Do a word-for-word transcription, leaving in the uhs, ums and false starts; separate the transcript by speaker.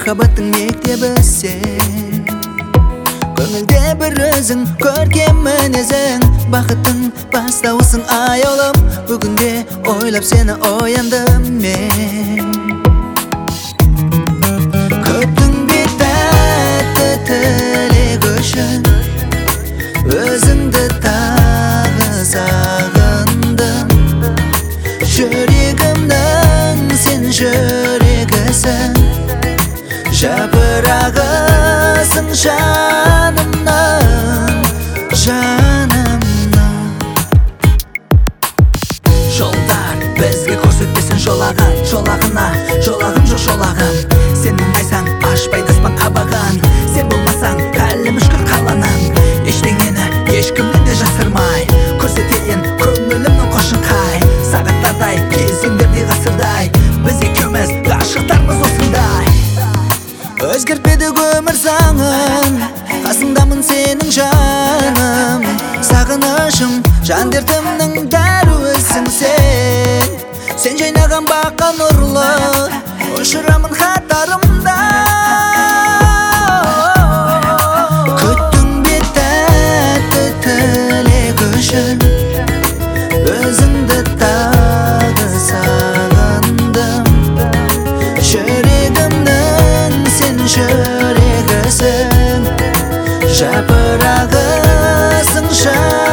Speaker 1: Махаббаттың мектебі сен, көңілде бір өзің, көркем мінезің, бақыттың бастауысың аяулым. Бүгінде ойлап сені ояндым мен. Көптің бе тәтті тілек үшін, өзіңді тағы сағындым. Жүрегімнің сен жүрегісің, жапырағысың жанымның, жанымның. Жолдар бізге көрсетпесін жолағын, жолағына жолағым жоқ жолағым. Сен мұңайсаң ашпайды аспан қабағын, сен болмасаң әлі мүшкіл қаланың. Ештеңені ешкімнен де жасырмай көрсетейін көңілімнің қошын қай. Сағаттардай кезеңдерде ғасырдай, біз екеуміз ғашықтармыз осындай. Өзгертпедік өмір заңын, қасыңдамын сенің жаным. Сағынышым жан дертімнің дәруісің сен. Сен жайнаған баққа нұрлы, ұшырамын хаттарымда. Күттің бе тәтті тілек үшін, өзіңді тағы сағындым. Жүрегімнің сен жүрегісің, жапырағысың жанымның.